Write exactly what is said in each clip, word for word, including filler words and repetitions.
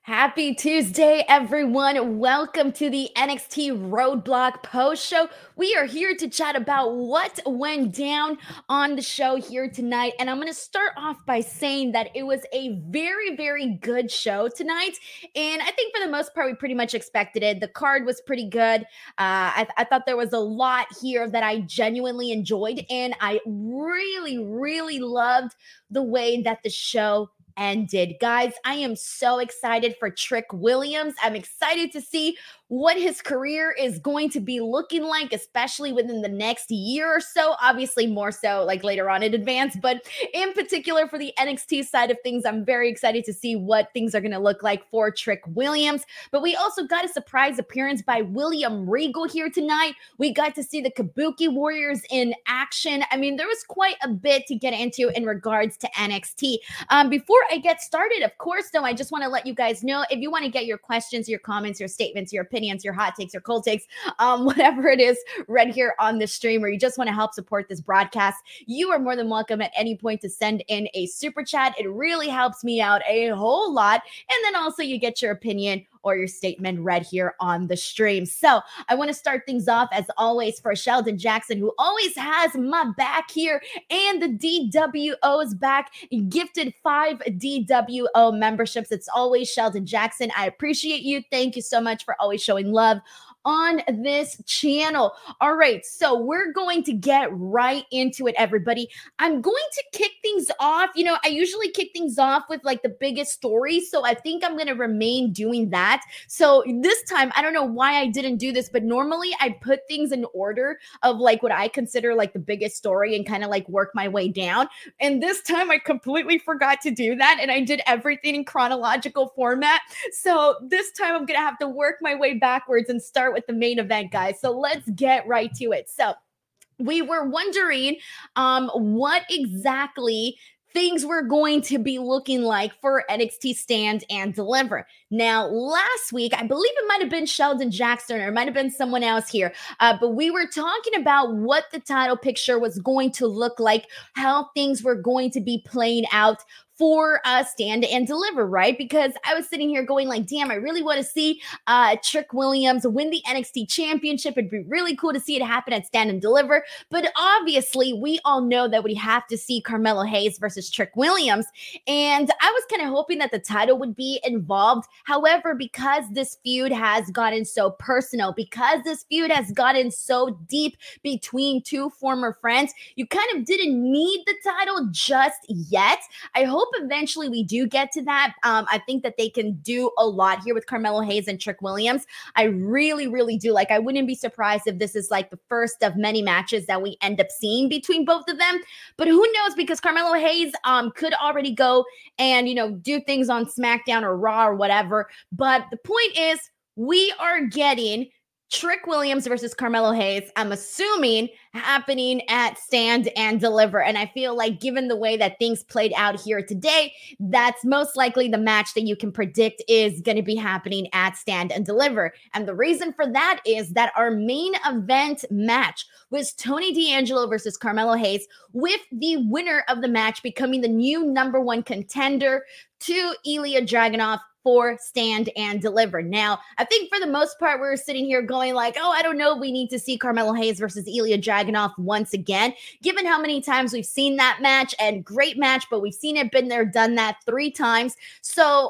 Happy Tuesday, everyone. Welcome to the N X T Roadblock Post Show. We are here to chat about what went down on the show here tonight. And I'm going to start off by saying that it was a very, very good show tonight. And I think for the most part, we pretty much expected it. The card was pretty good. Uh, I, I thought there was a lot here that I genuinely enjoyed. And I really, really loved the way that the show ended. Guys, I am so excited for Trick Williams. I'm excited to see what his career is going to be looking like, especially within the next year or so. Obviously, more so like later on in advance, but in particular for the N X T side of things, I'm very excited to see what things are going to look like for Trick Williams. But we also got a surprise appearance by William Regal here tonight. We got to see the Kabuki Warriors in action. I mean, there was quite a bit to get into in regards to N X T. Um, before I get started, of course, though, I just want to let you guys know, if you want to get your questions, your comments, your statements, your opinions, your hot takes, your cold takes, um, whatever it is, right here on the stream, or you just want to help support this broadcast, you are more than welcome at any point to send in a super chat. It really helps me out a whole lot. And then also you get your opinion or your statement read here on the stream. So I want to start things off, as always, for Sheldon Jackson, who always has my back here, and the D W O's back, gifted five D W O memberships. It's always Sheldon Jackson. I appreciate you. Thank you so much for always showing love on this channel. All right, so we're going to get right into it, everybody. I'm going to kick things off. You know, I usually kick things off with like the biggest story, so I think I'm going to remain doing that. So this time, I don't know why I didn't do this, but normally I put things in order of like what I consider like the biggest story and kind of like work my way down. And this time I completely forgot to do that, and I did everything in chronological format. So this time I'm going to have to work my way backwards and start with the main event, guys. So let's get right to it. So we were wondering um, what exactly things were going to be looking like for N X T Stand and Deliver. Now, last week, I believe it might have been Sheldon Jackson, or it might have been someone else here, uh, but we were talking about what the title picture was going to look like, how things were going to be playing out for uh, Stand and Deliver, right? Because I was sitting here going like, damn, I really want to see uh, Trick Williams win the N X T Championship. It'd be really cool to see it happen at Stand and Deliver. But obviously, we all know that we have to see Carmelo Hayes versus Trick Williams. And I was kind of hoping that the title would be involved. However, because this feud has gotten so personal, because this feud has gotten so deep between two former friends, you kind of didn't need the title just yet. I hope eventually we do get to that. Um, I think that they can do a lot here with Carmelo Hayes and Trick Williams. I really, really do. Like, I wouldn't be surprised if this is like the first of many matches that we end up seeing between both of them. But who knows? Because Carmelo Hayes um, could already go and, you know, do things on SmackDown or Raw or whatever. But the point is, we are getting Trick Williams versus Carmelo Hayes, I'm assuming, happening at Stand and Deliver. And I feel like, given the way that things played out here today, that's most likely the match that you can predict is going to be happening at Stand and Deliver. And the reason for that is that our main event match was Tony D'Angelo versus Carmelo Hayes, with the winner of the match becoming the new number one contender to Ilya Dragunov for Stand and Deliver. Now, I think for the most part, we're sitting here going like, oh, I don't know, we need to see Carmelo Hayes versus Ilya Dragunov once again, given how many times we've seen that match, and great match, but we've seen it, been there, done that three times. So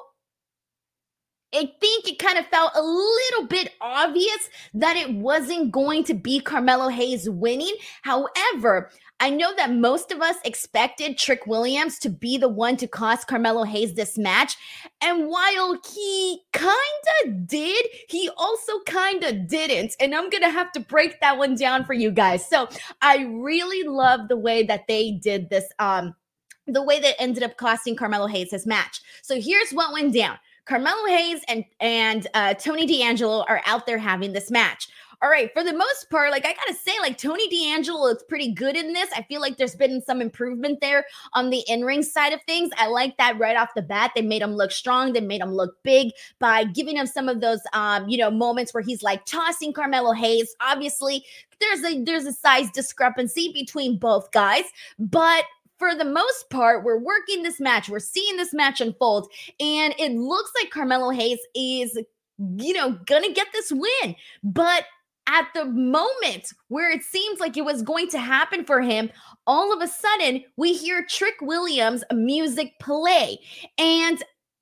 I think it kind of felt a little bit obvious that it wasn't going to be Carmelo Hayes winning. However, I know that most of us expected Trick Williams to be the one to cost Carmelo Hayes this match. And while he kind of did, he also kind of didn't. And I'm going to have to break that one down for you guys. So I really love the way that they did this, um, the way that ended up costing Carmelo Hayes his match. So here's what went down. Carmelo Hayes and, and uh, Tony D'Angelo are out there having this match. All right, for the most part, like I gotta say, like Tony D'Angelo looks pretty good in this. I feel like there's been some improvement there on the in-ring side of things. I like that right off the bat. They made him look strong. They made him look big by giving him some of those, um, you know, moments where he's like tossing Carmelo Hayes. Obviously, there's a there's a size discrepancy between both guys, but for the most part, we're working this match. We're seeing this match unfold, and it looks like Carmelo Hayes is, you know, gonna get this win. But at the moment where it seems like it was going to happen for him, all of a sudden we hear Trick Williams music play. And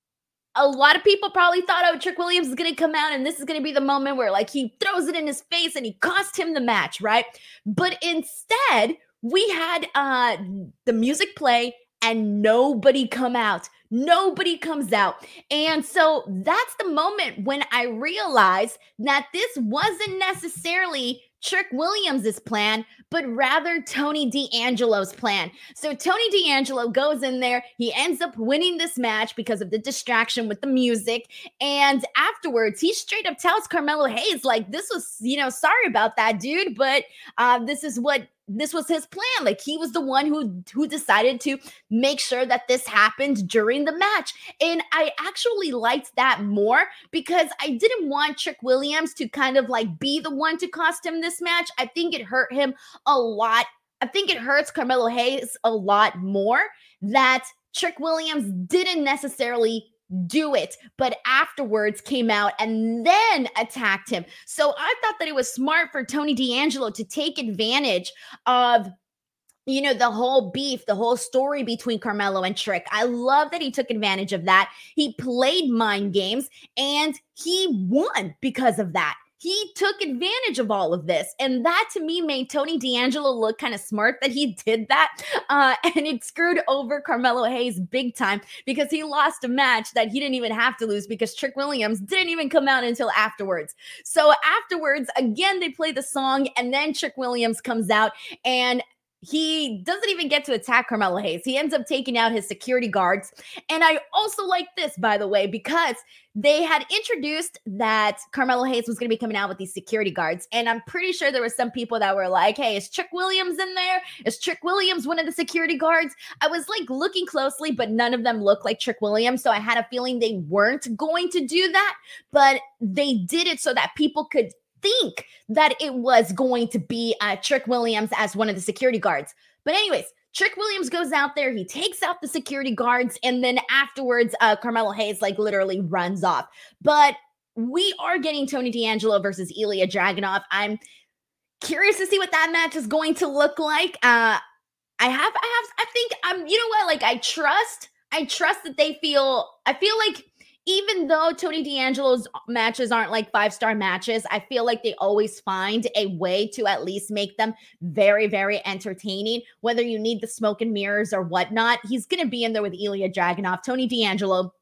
a lot of people probably thought, oh, Trick Williams is going to come out and this is going to be the moment where like he throws it in his face and he cost him the match, right? But instead, we had uh, the music play and nobody come out. Nobody comes out. And so that's the moment when I realized that this wasn't necessarily Trick Williams' plan, but rather Tony D'Angelo's plan. So Tony D'Angelo goes in there. He ends up winning this match because of the distraction with the music. And afterwards, he straight up tells Carmelo Hayes, like, this was, you know, sorry about that, dude, but uh, this is what this was his plan. Like, he was the one who who decided to make sure that this happened during the match. And I actually liked that more because I didn't want Trick Williams to kind of like be the one to cost him this match. I think it hurt him a lot. I think it hurts Carmelo Hayes a lot more that Trick Williams didn't necessarily do it, but afterwards came out and then attacked him. So I thought that it was smart for Tony D'Angelo to take advantage of, you know, the whole beef, the whole story between Carmelo and Trick. I love that he took advantage of that. He played mind games and he won because of that. He took advantage of all of this. And that to me made Tony D'Angelo look kind of smart that he did that. Uh, and it screwed over Carmelo Hayes big time because he lost a match that he didn't even have to lose because Trick Williams didn't even come out until afterwards. So afterwards, again, they play the song and then Trick Williams comes out and he doesn't even get to attack Carmelo Hayes. He ends up taking out his security guards. And I also like this, by the way, because they had introduced that Carmelo Hayes was going to be coming out with these security guards. And I'm pretty sure there were some people that were like, hey, is Trick Williams in there? Is Trick Williams one of the security guards? I was like looking closely, but none of them looked like Trick Williams. So I had a feeling they weren't going to do that, but they did it so that people could think that it was going to be uh, Trick Williams as one of the security guards. But anyways, Trick Williams goes out there, he takes out the security guards, and then afterwards, uh, Carmelo Hayes like literally runs off. But we are getting Tony D'Angelo versus Ilya Dragunov. I'm curious to see what that match is going to look like. Uh, I have, I have, I think I'm, you know what, like I trust, I trust that they feel, I feel like even though Tony D'Angelo's matches aren't like five-star matches, I feel like they always find a way to at least make them very, very entertaining. Whether you need the smoke and mirrors or whatnot, he's going to be in there with Ilya Dragunov. Tony D'Angelo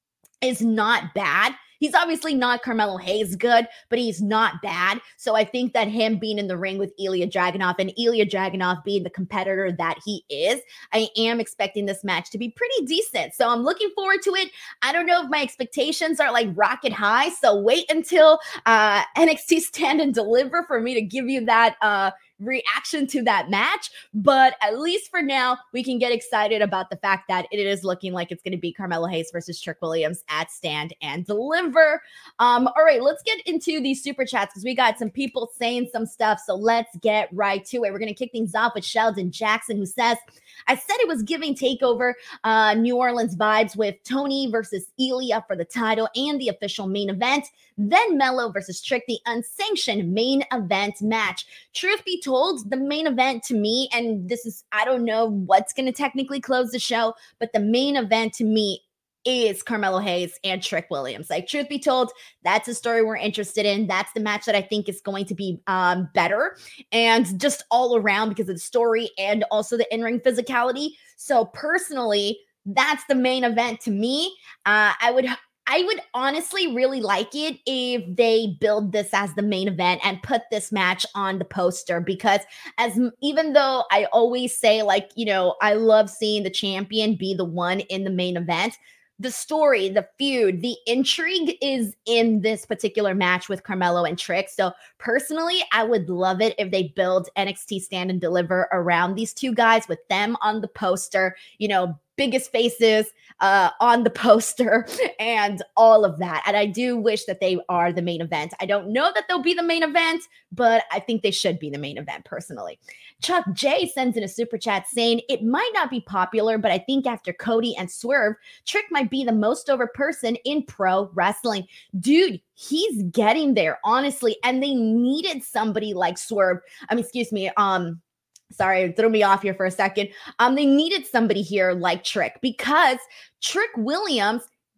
is not bad. He's obviously not Carmelo Hayes good, but he's not bad. So I think that him being in the ring with Ilya Dragunov and Ilya Dragunov being the competitor that he is, I am expecting this match to be pretty decent. So I'm looking forward to it. I don't know if my expectations are like rocket high. So wait until uh, N X T Stand and Deliver for me to give you that uh, reaction to that match. But at least for now, we can get excited about the fact that it is looking like it's going to be Carmelo Hayes versus Trick Williams at Stand and Deliver. Um, all right, let's get into these super chats because we got some people saying some stuff. So let's get right to it. We're going to kick things off with Sheldon Jackson, who says, I said it was giving TakeOver uh, New Orleans vibes with Tony versus Ilya for the title and the official main event. Then Melo versus Trick, the unsanctioned main event match. Truth be told, the main event to me, and this is, I don't know what's going to technically close the show, but the main event to me is Carmelo Hayes and Trick Williams. Like, truth be told, that's a story we're interested in. That's the match that I think is going to be um, better and just all around because of the story and also the in-ring physicality. So personally, that's the main event to me. Uh, I would I would honestly really like it if they build this as the main event and put this match on the poster, because as even though I always say, like, you know, I love seeing the champion be the one in the main event, the story, the feud, the intrigue is in this particular match with Carmelo and Trick. So personally, I would love it if they build N X T Stand and Deliver around these two guys with them on the poster, you know, biggest faces uh, on the poster and all of that. And I do wish that they are the main event. I don't know that they'll be the main event, but I think they should be the main event personally. Chuck J sends in a super chat saying, it might not be popular, but I think after Cody and Swerve, Trick might be the most over person in pro wrestling. Dude, he's getting there, honestly. And they needed somebody like Swerve. I mean, excuse me, um, Sorry, it threw me off here for a second. Um, they needed somebody here like Trick because Trick Williams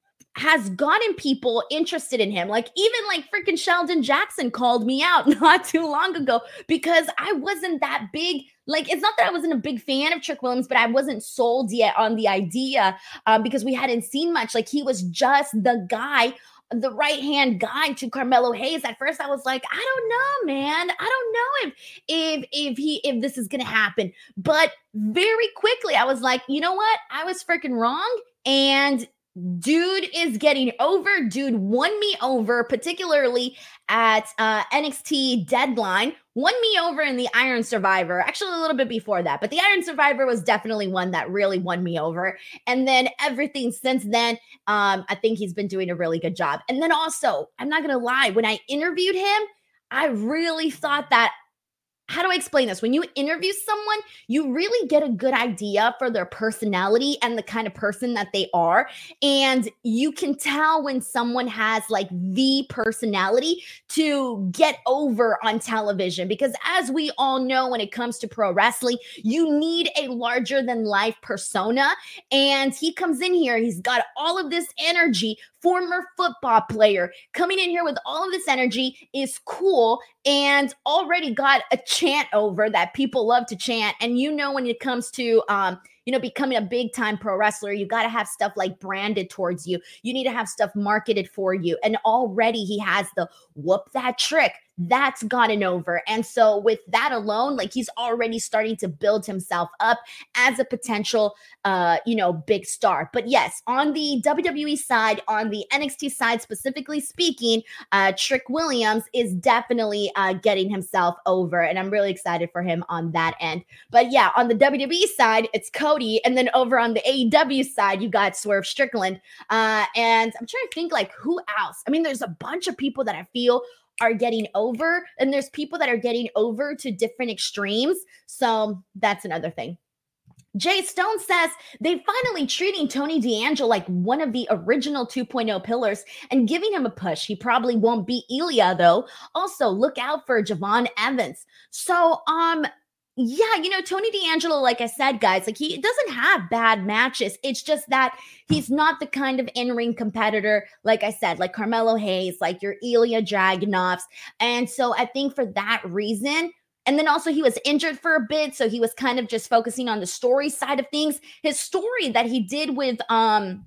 has gotten people interested in him. Like even like freaking Sheldon Jackson called me out not too long ago because I wasn't that big. Like, it's not that I wasn't a big fan of Trick Williams, but I wasn't sold yet on the idea um, because we hadn't seen much. Like he was just the guy, the right-hand guy to Carmelo Hayes. At first I was like, I don't know, man. I don't know if if if he if this is gonna happen. But very quickly I was like, you know what? I was freaking wrong. And dude is getting over. Dude won me over, particularly at uh, N X T Deadline. Won me over in the Iron Survivor. Actually, a little bit before that. But the Iron Survivor was definitely one that really won me over. And then everything since then, um, I think he's been doing a really good job. And then also, I'm not going to lie, when I interviewed him, I really thought that, how do I explain this? When you interview someone, you really get a good idea for their personality and the kind of person that they are. And you can tell when someone has like the personality to get over on television. Because as we all know, when it comes to pro wrestling, you need a larger than life persona. And he comes in here, he's got all of this energy, former football player coming in here with all of this energy is cool and already got a chant over that people love to chant. And you know, when it comes to, um, you know, becoming a big time pro wrestler, you got to have stuff like branded towards you. You need to have stuff marketed for you. And already he has the whoop that trick. That's gotten over. And so with that alone, like he's already starting to build himself up as a potential, uh, you know, big star. But yes, on the W W E side, on the N X T side, specifically speaking, uh, Trick Williams is definitely uh, getting himself over. And I'm really excited for him on that end. But yeah, on the W W E side, it's Cody. And then over on the A E W side, you got Swerve Strickland. Uh, and I'm trying to think like who else? I mean, there's a bunch of people that I feel are getting over, and there's people that are getting over to different extremes. So that's another thing. Jay Stone says they finally treating Tony D'Angelo like one of the original two point oh pillars and giving him a push. He probably won't beat Ilya though. Also, look out for Javon Evans. So, um, yeah, you know, Tony D'Angelo, like I said, guys, like he doesn't have bad matches. It's just that he's not the kind of in-ring competitor, like I said, like Carmelo Hayes, like your Ilya Dragunovs. And so I think for that reason, and then also he was injured for a bit, so he was kind of just focusing on the story side of things. His story that he did with um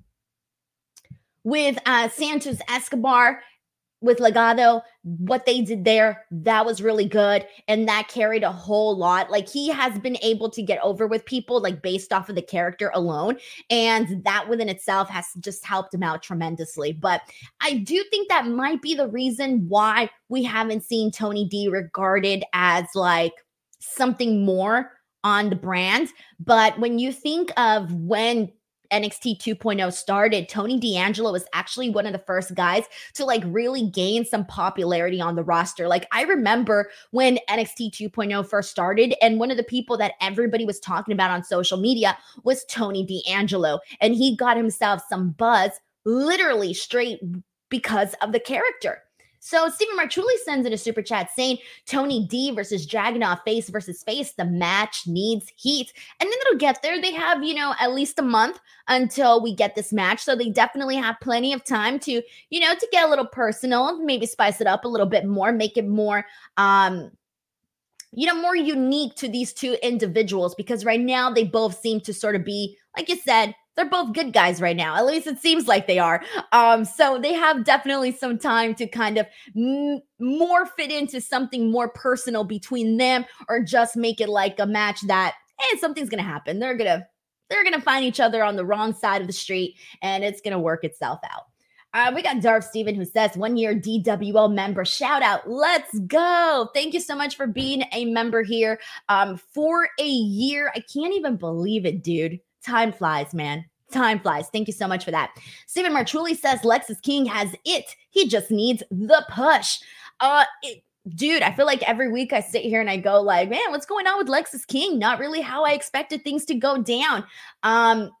with uh Santos Escobar, with Legado, what they did there, that was really good. And that carried a whole lot. Like he has been able to get over with people like based off of the character alone. And that within itself has just helped him out tremendously. But I do think that might be the reason why we haven't seen Tony D regarded as like something more on the brand. But when you think of when N X T two point oh started, Tony D'Angelo was actually one of the first guys to like really gain some popularity on the roster. Like I remember when N X T two point oh first started, and one of the people that everybody was talking about on social media was Tony D'Angelo, and he got himself some buzz literally straight because of the character. So Stephen Marchuli sends in a super chat saying Tony D versus Dragunov, face versus face. The match needs heat. And then it'll get there. They have, you know, at least a month until we get this match. So they definitely have plenty of time to, you know, to get a little personal, maybe spice it up a little bit more, make it more, um, you know, more unique to these two individuals, because right now they both seem to sort of be, like you said, they're both good guys right now. At least it seems like they are. Um, so they have definitely some time to kind of m- more fit into something more personal between them, or just make it like a match that, hey, something's going to happen. They're going to, they're going to find each other on the wrong side of the street, and it's going to work itself out. Uh, we got Darth Steven who says, one year D W O member, shout out. Let's go. Thank you so much for being a member here um, for a year. I can't even believe it, dude. Time flies, man. Time flies. Thank you so much for that. Stephen Martrulli says Lexis King has it. He just needs the push. Uh, it, dude, I feel like every week I sit here and I go like, man, what's going on with Lexis King? Not really how I expected things to go down. Um,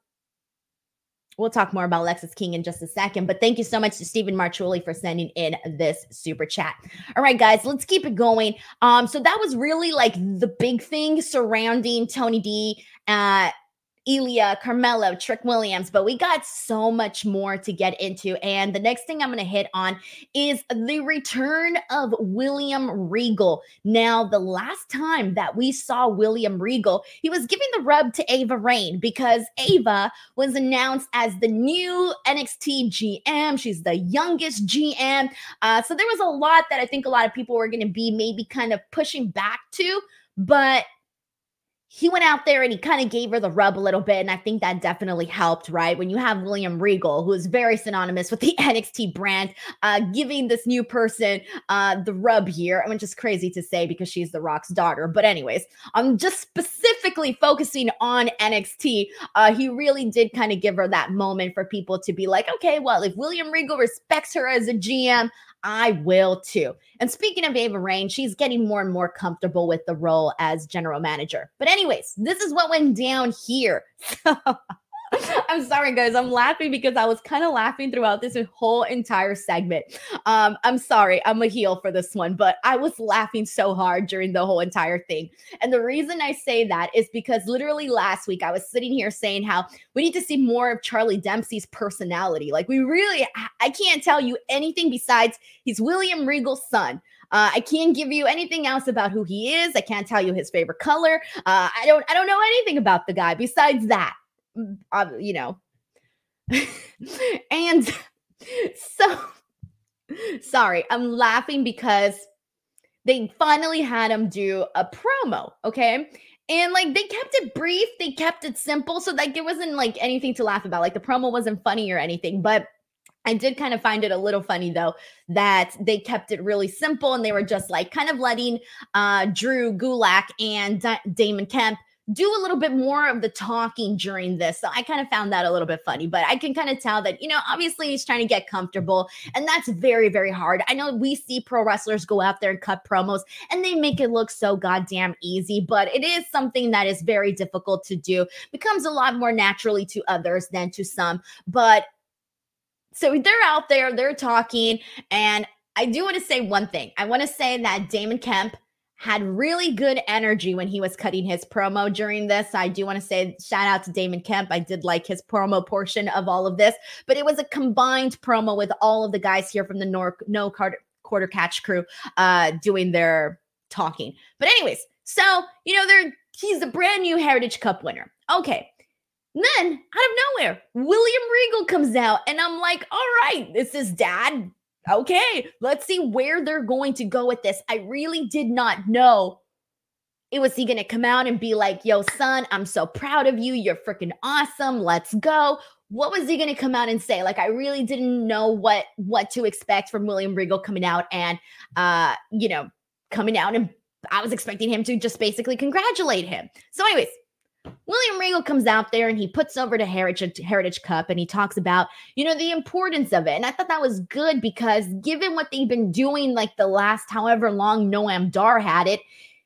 We'll talk more about Lexis King in just a second, but thank you so much to Stephen Martrulli for sending in this super chat. All right, guys, let's keep it going. Um, so that was really like the big thing surrounding Tony D, uh, Ilya, Carmelo, Trick Williams, but we got so much more to get into. And the next thing I'm going to hit on is the return of William Regal. Now, the last time that we saw William Regal, he was giving the rub to Ava Raine because Ava was announced as the new N X T G M. She's the youngest G M. Uh, so there was a lot that I think a lot of people were going to be maybe kind of pushing back to, but he went out there and he kind of gave her the rub a little bit. And I think that definitely helped, right? When you have William Regal, who is very synonymous with the N X T brand, uh, giving this new person uh, the rub here. I mean, just crazy to say because she's The Rock's daughter. But anyways, I'm just specifically focusing on N X T. Uh, he really did kind of give her that moment for people to be like, okay, well, if William Regal respects her as a G M, I will too. And speaking of Ava Raine, she's getting more and more comfortable with the role as general manager. But anyways, this is what went down here. So I'm sorry, guys. I'm laughing because I was kind of laughing throughout this whole entire segment. Um, I'm sorry. I'm a heel for this one, but I was laughing so hard during the whole entire thing. And the reason I say that is because literally last week I was sitting here saying how we need to see more of Charlie Dempsey's personality. Like we really, I can't tell you anything besides he's William Regal's son. Uh, I can't give you anything else about who he is. I can't tell you his favorite color. Uh, I don't, I don't know anything about the guy besides that. Uh, you know, and so sorry, I'm laughing because they finally had him do a promo, okay? And like they kept it brief, they kept it simple, so like it wasn't like anything to laugh about. Like the promo wasn't funny or anything, but I did kind of find it a little funny though that they kept it really simple and they were just like kind of letting uh, Drew Gulak and D- Damon Kemp do a little bit more of the talking during this. So I kind of found that a little bit funny, but I can kind of tell that, you know, obviously he's trying to get comfortable and that's very, very hard. I know we see pro wrestlers go out there and cut promos and they make it look so goddamn easy, but it is something that is very difficult to do. Becomes a lot more naturally to others than to some, but so they're out there, they're talking, and I do want to say one thing. I want to say that Damon Kemp had really good energy when he was cutting his promo during this. I do want to say shout out to Damon Kemp. I did like his promo portion of all of this, but it was a combined promo with all of the guys here from the Nor- No Quarter, Quarter Catch crew uh, doing their talking. But anyways, so, you know, they're he's a brand new Heritage Cup winner. Okay. Then, out of nowhere, William Regal comes out, and I'm like, all right, this is dad. Okay, let's see where they're going to go with this. I really did not know. It was he going to come out and be like, yo, son, I'm so proud of you. You're freaking awesome. Let's go. What was he going to come out and say? Like, I really didn't know what, what to expect from William Regal coming out and, uh, you know, coming out. And I was expecting him to just basically congratulate him. So anyways, William Regal comes out there and he puts over to Heritage, Heritage Cup and he talks about, you know, the importance of it. And I thought that was good because given what they've been doing like the last however long Noam Dar had it,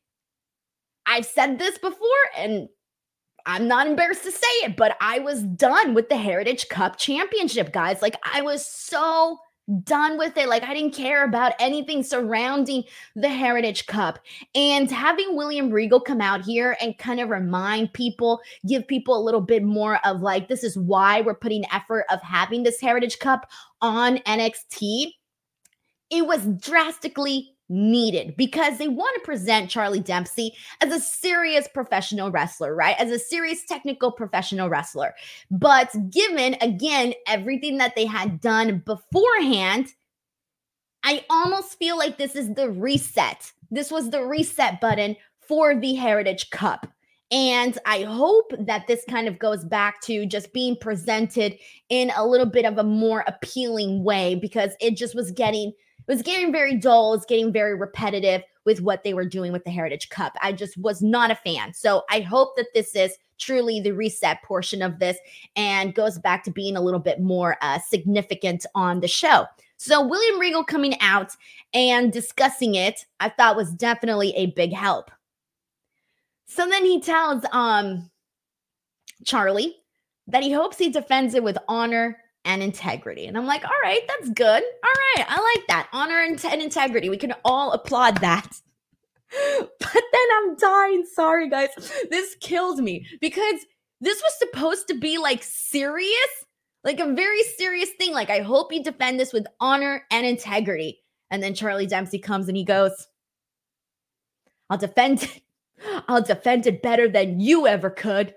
I've said this before and I'm not embarrassed to say it, but I was done with the Heritage Cup Championship, guys. Like I was so done with it. Like I didn't care about anything surrounding the Heritage Cup. And having William Regal come out here and kind of remind people, give people a little bit more of like, this is why we're putting effort of having this Heritage Cup on N X T. It was drastically needed because they want to present Charlie Dempsey as a serious professional wrestler, right? As a serious technical professional wrestler. But given, again, everything that they had done beforehand, I almost feel like this is the reset. This was the reset button for the Heritage Cup. And I hope that this kind of goes back to just being presented in a little bit of a more appealing way because it just was getting It was getting very dull. It's getting very repetitive. with what they were doing with the Heritage Cup. I just was not a fan. So I hope that this is truly the reset portion of this and goes back to being a little bit more uh, significant on the show. So William Regal coming out and discussing it, I thought was definitely a big help. So then he tells um, Charlie that he hopes he defends it with honor and integrity. And I'm like, all right, that's good. All right, I like that. Honor and, and integrity. We can all applaud that. But then I'm dying. Sorry, guys. This killed me because this was supposed to be like serious, like a very serious thing. Like, I hope you defend this with honor and integrity. And then Charlie Dempsey comes and he goes, I'll defend it. I'll defend it better than you ever could.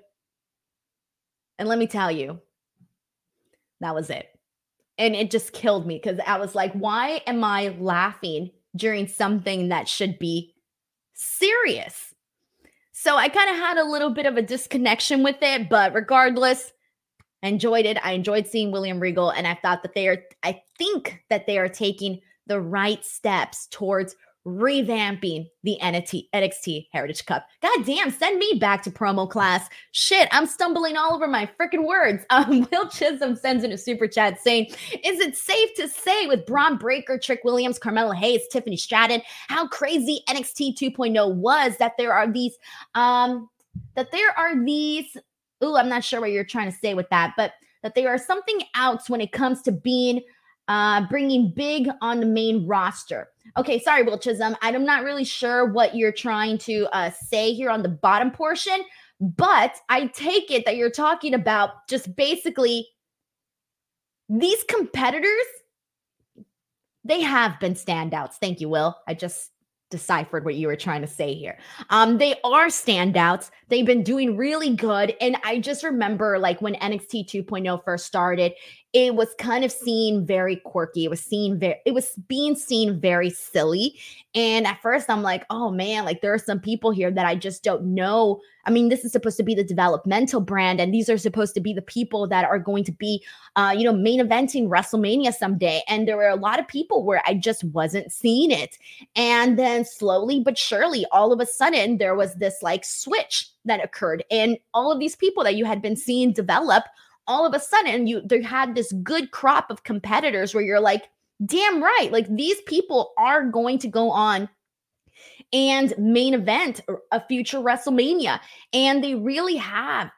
And let me tell you, that was it. And it just killed me because I was like, why am I laughing during something that should be serious? So I kind of had a little bit of a disconnection with it, but regardless, I enjoyed it. I enjoyed seeing William Regal, and I thought that they are, I think that they are taking the right steps towards revamping the N X T Heritage Cup. God damn, send me back to promo class. Shit, I'm stumbling all over my freaking words. Um, Will Chisholm sends in a super chat saying, is it safe to say with Bron Breakker, Trick Williams, Carmelo Hayes, Tiffany Stratton, how crazy N X T two point oh was that there are these, um, that there are these, ooh, I'm not sure what you're trying to say with that, but that there are something else when it comes to being, uh, bringing big on the main roster. Okay, sorry, Will Chisholm. I'm not really sure what you're trying to uh, say here on the bottom portion, but I take it that you're talking about just basically these competitors, they have been standouts. Thank you, Will. I just deciphered what you were trying to say here. Um, they are standouts. They've been doing really good. And I just remember like when N X T two point oh first started, it was kind of seen very quirky. It was seen very, it was being seen very silly. And at first I'm like, oh man, like there are some people here that I just don't know. I mean, this is supposed to be the developmental brand, and these are supposed to be the people that are going to be, uh, you know, main eventing WrestleMania someday. And there were a lot of people where I just wasn't seeing it. And then slowly but surely, all of a sudden, there was this like switch that occurred. And all of these people that you had been seeing develop, all of a sudden, you they had this good crop of competitors where you're like, damn right, like these people are going to go on and main event a future WrestleMania. And they really have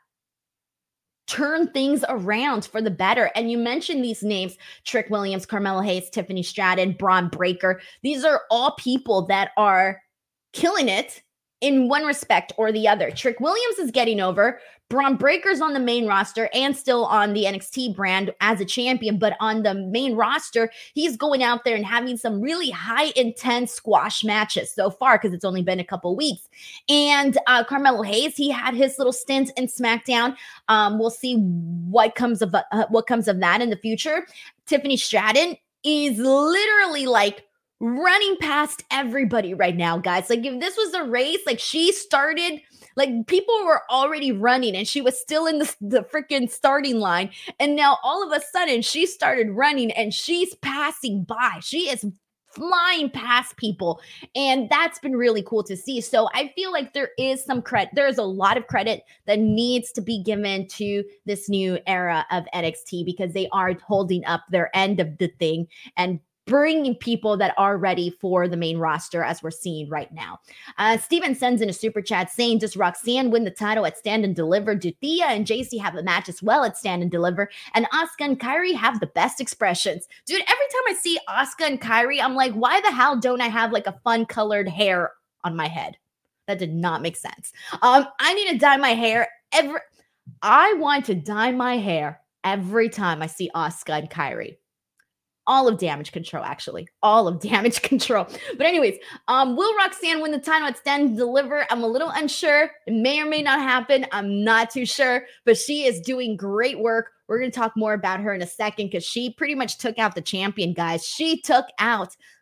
turned things around for the better. And you mentioned these names, Trick Williams, Carmelo Hayes, Tiffany Stratton, Bron Breakker. These are all people that are killing it in one respect or the other. Trick Williams is getting over. Bron Breakker's on the main roster and still on the N X T brand as a champion, but on the main roster, he's going out there and having some really high intense squash matches so far because it's only been a couple weeks. And uh, Carmelo Hayes, he had his little stint in SmackDown. Um, we'll see what comes of uh, what comes of that in the future. Tiffany Stratton is literally like running past everybody right now, guys. Like if this was a race, like she started, like people were already running and she was still in the, the freaking starting line. And now all of a sudden she started running and she's passing by. She is flying past people. And that's been really cool to see. So I feel like there is some credit. There's a lot of credit that needs to be given to this new era of N X T because they are holding up their end of the thing and bringing people that are ready for the main roster as we're seeing right now. Uh, Steven sends in a super chat saying, does Roxanne win the title at Stand and Deliver? Do Thea and J C have a match as well at Stand and Deliver? And Asuka and Kairi have the best expressions. Dude, every time I see Asuka and Kairi, I'm like, why the hell don't I have like a fun colored hair on my head? That did not make sense. Um, I need to dye my hair every, I want to dye my hair every time I see Asuka and Kairi. All of Damage Control, actually. All of Damage Control. But anyways, um, will Roxanne win the title at Stand and Deliver? I'm a little unsure. It may or may not happen. I'm not too sure. But she is doing great work. We're going to talk more about her in a second because she pretty much took out the champion, guys. She took out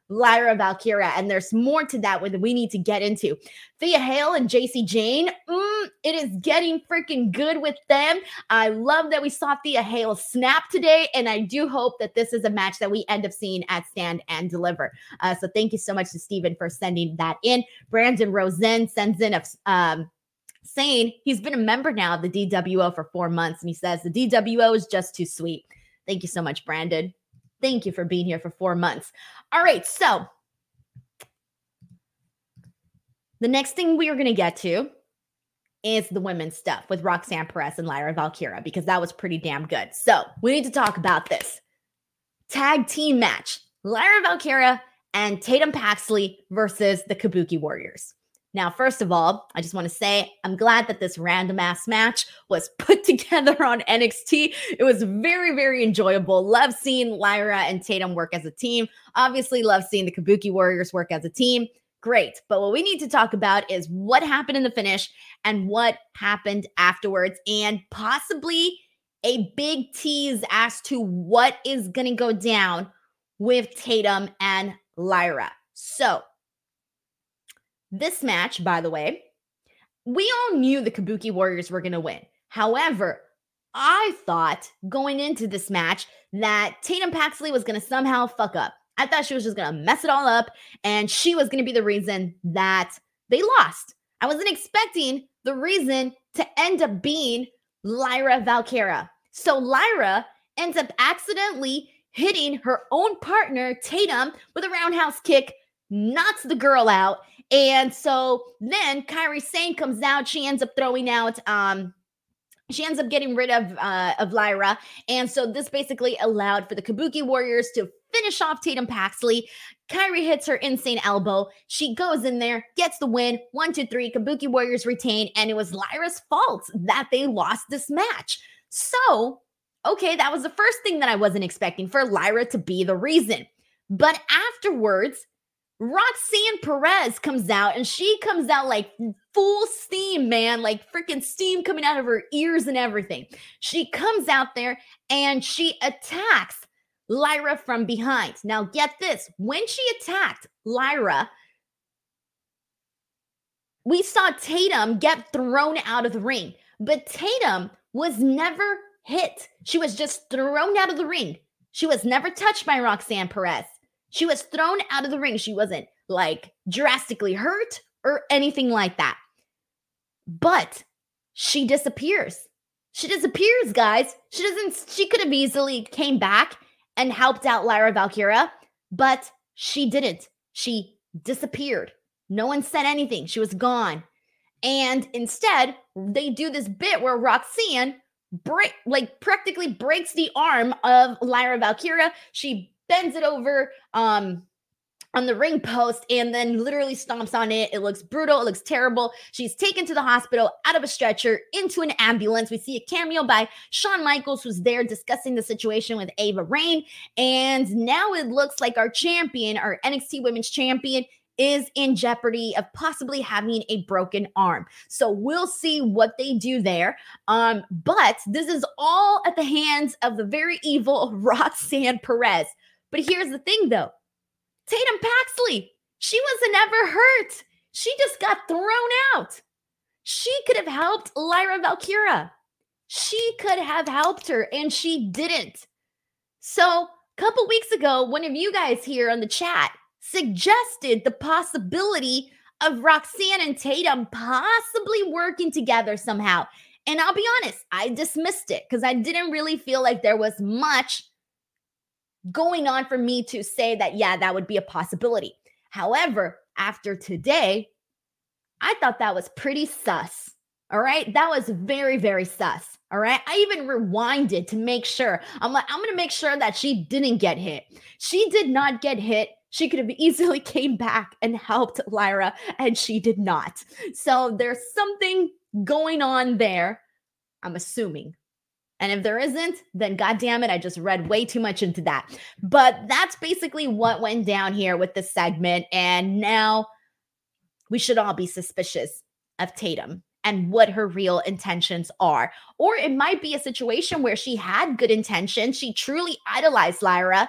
Lyra Valkyria. And there's more to that that we need to get into. Thea Hale and J C Jane, mm, it is getting freaking good with them. I love that we saw Thea Hale snap today, and I do hope that this is a match that we end up seeing at Stand and Deliver. Uh, so thank you so much to Steven for sending that in. Brandon Rosen sends in a um, saying he's been a member now of the D W O for four months, and he says the D W O is just too sweet. Thank you so much, Brandon. Thank you for being here for four months. All right, so the next thing we are going to get to is the women's stuff with Roxanne Perez and Lyra Valkyria, because that was pretty damn good. So we need to talk about this tag team match. Lyra Valkyria and Tatum Paxley versus the Kabuki Warriors. Now, first of all, I just want to say I'm glad that this random ass match was put together on N X T. It was very, very enjoyable. Love seeing Lyra and Tatum work as a team. Obviously, love seeing the Kabuki Warriors work as a team. Great. But what we need to talk about is what happened in the finish and what happened afterwards, and possibly a big tease as to what is going to go down with Tatum and Lyra. So, this match, by the way, we all knew the Kabuki Warriors were going to win. However, I thought going into this match that Tatum Paxley was going to somehow fuck up. I thought she was just going to mess it all up, and she was going to be the reason that they lost. I wasn't expecting the reason to end up being Lyra Valkyria. So Lyra ends up accidentally hitting her own partner, Tatum, with a roundhouse kick, knocks the girl out. And so then Kairi Sane comes out. She ends up throwing out, um, she ends up getting rid of, uh, of Lyra. And so this basically allowed for the Kabuki Warriors to finish off Tatum Paxley. Kairi hits her insane elbow. She goes in there, gets the win. One, two, three. Kabuki Warriors retain. And it was Lyra's fault that they lost this match. So, okay, that was the first thing that I wasn't expecting, for Lyra to be the reason. But afterwards, Roxanne Perez comes out, and she comes out like full steam, man, like freaking steam coming out of her ears and everything. She comes out there and she attacks Lyra from behind. Now, get this. When she attacked Lyra, we saw Tatum get thrown out of the ring, but Tatum was never hit. She was just thrown out of the ring. She was never touched by Roxanne Perez. She was thrown out of the ring. She wasn't like drastically hurt or anything like that. But she disappears. She disappears, guys. She doesn't, she could have easily came back and helped out Lyra Valkyria, but she didn't. She disappeared. No one said anything. She was gone. And instead, they do this bit where Roxanne break, like practically breaks the arm of Lyra Valkyria. She bends it over um, on the ring post and then literally stomps on it. It looks brutal. It looks terrible. She's taken to the hospital, out of a stretcher, into an ambulance. We see a cameo by Shawn Michaels, who's there discussing the situation with Ava Raine. And now it looks like our champion, our N X T Women's Champion, is in jeopardy of possibly having a broken arm. So we'll see what they do there. Um, but this is all at the hands of the very evil Roxanne Perez. But here's the thing, though. Tatum Paxley, she wasn't ever hurt. She just got thrown out. She could have helped Lyra Valkyria. She could have helped her, and she didn't. So a couple weeks ago, one of you guys here on the chat suggested the possibility of Roxanne and Tatum possibly working together somehow. And I'll be honest, I dismissed it because I didn't really feel like there was much going on for me to say that, yeah, that would be a possibility. However, after today, I thought that was pretty sus. All right. That was very, very sus. All right. I even rewinded to make sure. I'm like, I'm going to make sure that she didn't get hit. She did not get hit. She could have easily came back and helped Lyra, and she did not. So there's something going on there, I'm assuming. And if there isn't, then goddamn it, I just read way too much into that. But that's basically what went down here with this segment. And now we should all be suspicious of Tatum and what her real intentions are. Or it might be a situation where she had good intentions. She truly idolized Lyra,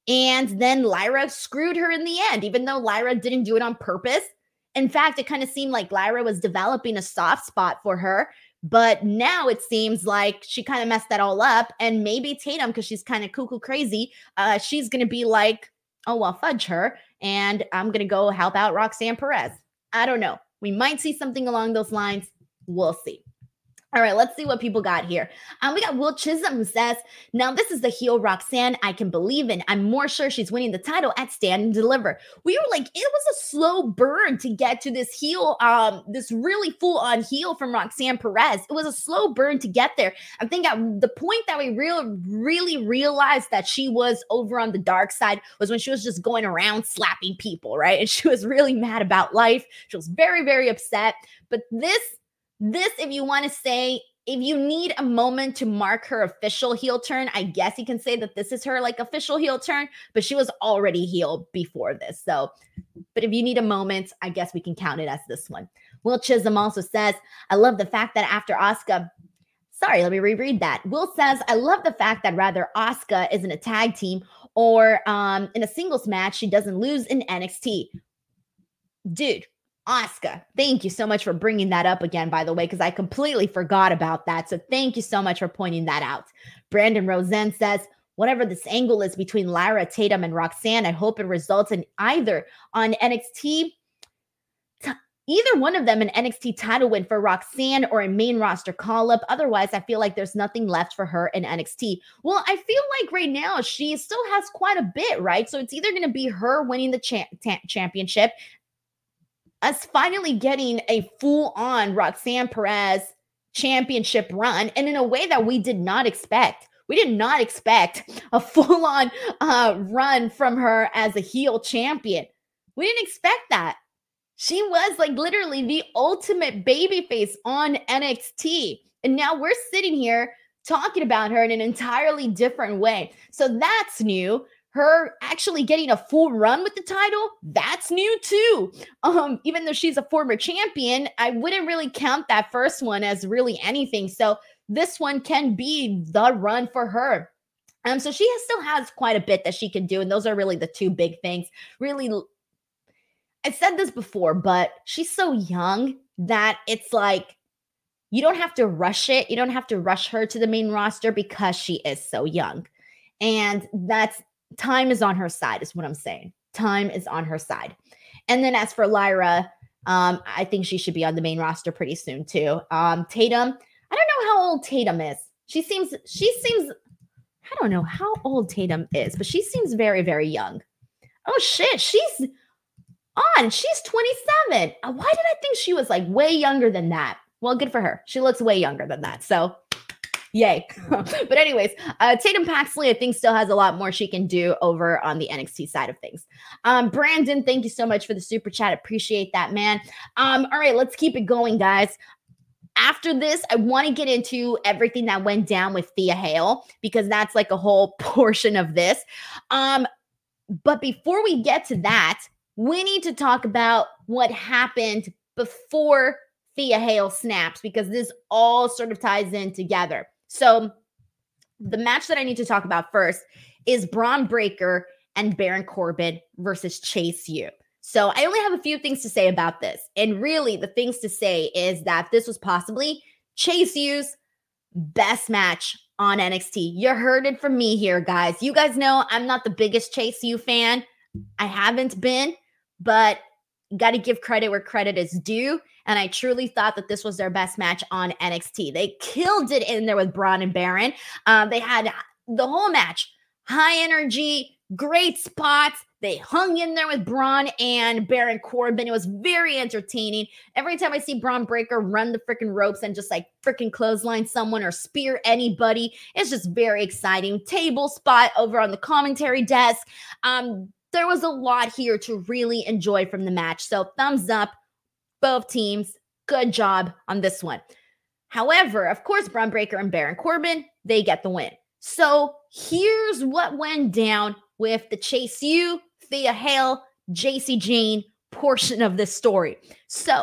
And then Lyra screwed her in the end, even though Lyra didn't do it on purpose. In fact, it kind of seemed like Lyra was developing a soft spot for her. But now it seems like she kind of messed that all up. And maybe Tatum, because she's kind of cuckoo crazy, uh, she's going to be like, oh, well, fudge her. And I'm going to go help out Roxanne Perez. I don't know. We might see something along those lines. We'll see. All right, let's see what people got here. Um, we got Will Chisholm who says, now this is the heel Roxanne I can believe in. I'm more sure she's winning the title at Stand and Deliver. We were like, it was a slow burn to get to this heel, um, this really full-on heel from Roxanne Perez. It was a slow burn to get there. I think at the point that we real, really realized that she was over on the dark side was when she was just going around slapping people, right? And she was really mad about life. She was very, very upset. But this This, if you want to say, if you need a moment to mark her official heel turn, I guess you can say that this is her like official heel turn, but she was already heel before this. So, but if you need a moment, I guess we can count it as this one. Will Chisholm also says, I love the fact that after Asuka, sorry, let me reread that. Will says, I love the fact that rather Asuka is in a tag team or um, in a singles match, she doesn't lose in N X T. Dude. Asuka, thank you so much for bringing that up again, by the way, because I completely forgot about that. So thank you so much for pointing that out. Brandon Rosen says, whatever this angle is between Lyra, Tatum, and Roxanne, I hope it results in either on N X T, t- either one of them an N X T title win for Roxanne or a main roster call-up. Otherwise, I feel like there's nothing left for her in N X T. Well, I feel like right now she still has quite a bit, right? So it's either going to be her winning the cha- ta- championship, us finally getting a full-on Roxanne Perez championship run, and in a way that we did not expect. We did not expect a full-on uh, run from her as a heel champion. We didn't expect that. She was like literally the ultimate babyface on N X T. And now we're sitting here talking about her in an entirely different way. So that's new. Her actually getting a full run with the title, that's new too. Um, even though she's a former champion, I wouldn't really count that first one as really anything. So this one can be the run for her. Um, so she has, still has quite a bit that she can do. And those are really the two big things. Really, I said this before, but she's so young that it's like, you don't have to rush it. You don't have to rush her to the main roster because she is so young. And that's, time is on her side is what I'm saying. Time is on her side. And then as for Lyra, um, I think she should be on the main roster pretty soon too. Um, Tatum, I don't know how old Tatum is. She seems, she seems, I don't know how old Tatum is, but she seems very, very young. Oh shit, she's on. She's twenty-seven. Uh, Why did I think she was like way younger than that? Well, good for her. She looks way younger than that. So yay. But anyways, uh, Tatum Paxley, I think, still has a lot more she can do over on the N X T side of things. Um, Brandon, thank you so much for the super chat. Appreciate that, man. Um, all right, let's keep it going, guys. After this, I want to get into everything that went down with Thea Hale because that's like a whole portion of this. Um, but before we get to that, we need to talk about what happened before Thea Hale snaps because this all sort of ties in together. So the match that I need to talk about first is Braun Breaker and Baron Corbin versus Chase U. So I only have a few things to say about this. And really the things to say is that this was possibly Chase U's best match on N X T. You heard it from me here, guys. You guys know I'm not the biggest Chase U fan. I haven't been, but got to give credit where credit is due. And I truly thought that this was their best match on N X T. They killed it in there with Braun and Baron. Um, they had the whole match, high energy, great spots. They hung in there with Braun and Baron Corbin. It was very entertaining. Every time I see Braun Breaker run the freaking ropes and just like freaking clothesline someone or spear anybody, it's just very exciting. Table spot over on the commentary desk. Um, there was a lot here to really enjoy from the match. So thumbs up, both teams. Good job on this one. However, of course, Braun Breaker and Baron Corbin, they get the win. So here's what went down with the Chase U, Thea Hale, J C Jane portion of this story. So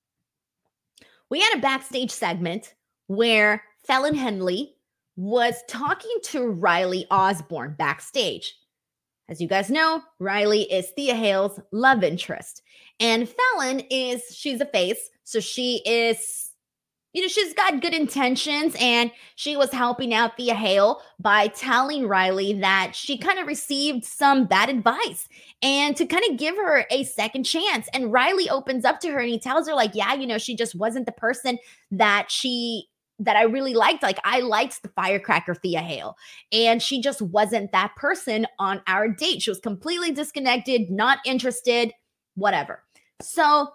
we had a backstage segment where Fallon Henley was talking to Riley Osborne backstage. As you guys know, Riley is Thea Hale's love interest. And Fallon is, she's a face. So she is, you know, she's got good intentions, and she was helping out Thea Hale by telling Riley that she kind of received some bad advice and to kind of give her a second chance. And Riley opens up to her and he tells her, like, yeah, you know, she just wasn't the person that she that I really liked. Like, I liked the firecracker Thea Hale, and she just wasn't that person on our date. She was completely disconnected, not interested, whatever. So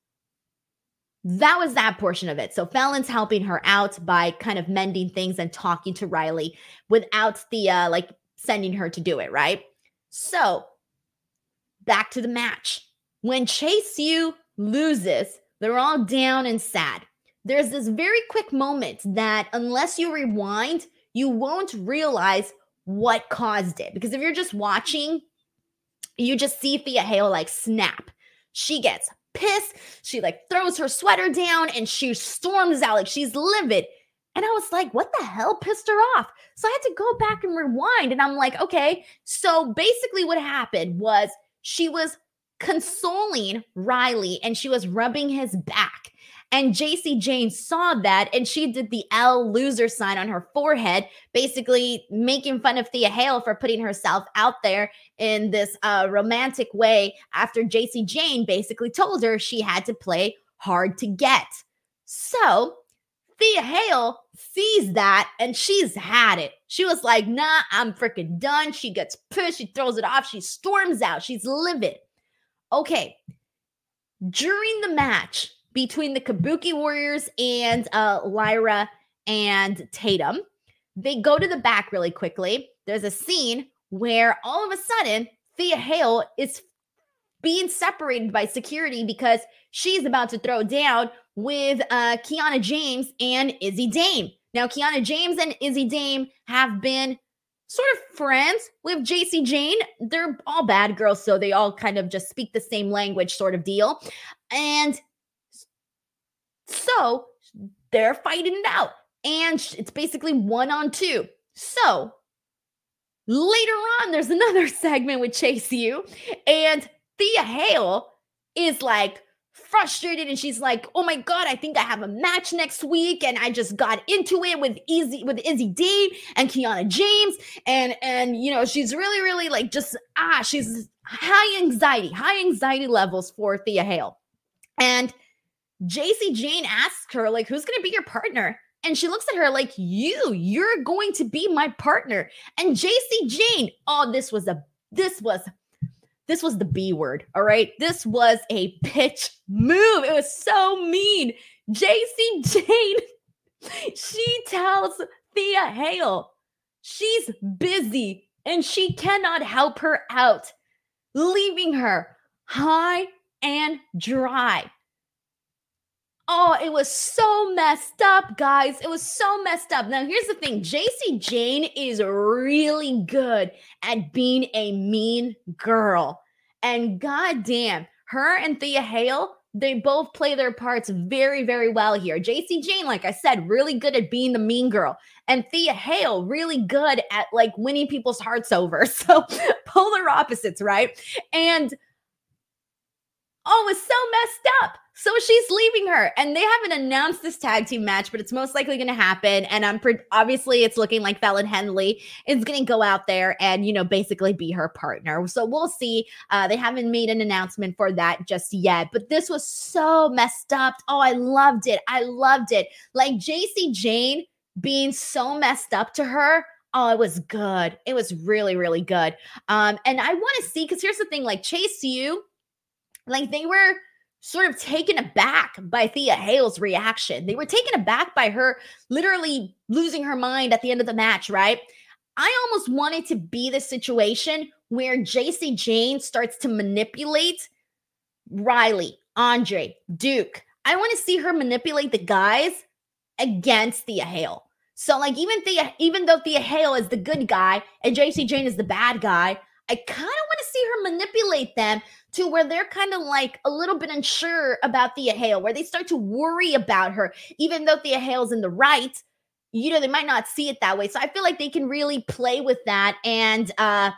that was that portion of it. So Fallon's helping her out by kind of mending things and talking to Riley without Thea like sending her to do it, right? So back to the match. When Chase U loses, they're all down and sad. There's this very quick moment that unless you rewind, you won't realize what caused it. Because if you're just watching, you just see Thea Hale like snap. She gets pissed. She like throws her sweater down and she storms out like she's livid. And I was like, what the hell pissed her off? So I had to go back and rewind. And I'm like, okay. So basically what happened was she was consoling Riley and she was rubbing his back. And J C Jane saw that and she did the L loser sign on her forehead, basically making fun of Thea Hale for putting herself out there in this uh, romantic way after J C Jane basically told her she had to play hard to get. So Thea Hale sees that and she's had it. She was like, nah, I'm freaking done. She gets pissed. She throws it off. She storms out. She's livid. Okay. During the match between the Kabuki Warriors and uh, Lyra and Tatum, they go to the back really quickly. There's a scene where all of a sudden Thea Hale is being separated by security because she's about to throw down with uh, Kiana James and Izzy Dame. Now, Kiana James and Izzy Dame have been sort of friends with J C Jane. They're all bad girls, so they all kind of just speak the same language sort of deal. And so they're fighting it out. And it's basically one on two. So later on, there's another segment with Chase U. And Thea Hale is like frustrated. And she's like, oh my God, I think I have a match next week. And I just got into it with Izzy, with Izzy Dame and Kiana James. And, and, you know, she's really, really like just, ah, she's high anxiety, high anxiety levels for Thea Hale. And J C Jane asks her, like, who's going to be your partner? And she looks at her like, you, you're going to be my partner. And J C Jane, oh, this was a, this was, this was the B word. All right. This was a pitch move. It was so mean. J C Jane, she tells Thea Hale she's busy and she cannot help her out, leaving her high and dry. Oh, it was so messed up, guys. It was so messed up. Now, here's the thing. J C Jane is really good at being a mean girl. And goddamn, her and Thea Hale, they both play their parts very, very well here. J C Jane, like I said, really good at being the mean girl. And Thea Hale, really good at like winning people's hearts over. So polar opposites, right? And oh, it's so messed up. So she's leaving her, and they haven't announced this tag team match, but it's most likely going to happen. And I'm pre- obviously it's looking like Fallon Henley is going to go out there and, you know, basically be her partner. So we'll see. Uh, they haven't made an announcement for that just yet, but this was so messed up. Oh, I loved it. I loved it. Like J C Jane being so messed up to her. Oh, it was good. It was really, really good. Um, and I want to see, because here's the thing, like Chase U, like they were sort of taken aback by Thea Hale's reaction. They were taken aback by her literally losing her mind at the end of the match, right? I almost wanted to be the situation where J C Jane starts to manipulate Riley, Andre, Duke. I want to see her manipulate the guys against Thea Hale. So like even Thea, even though Thea Hale is the good guy and J C Jane is the bad guy, I kind of want to see her manipulate them to where they're kind of like a little bit unsure about Thea Hale, where they start to worry about her, even though Thea Hale's in the right. You know, they might not see it that way. So I feel like they can really play with that and, uh,